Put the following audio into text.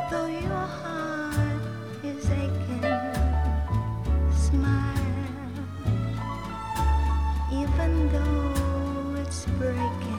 Though your heart is aching, smile. Even though it's breaking.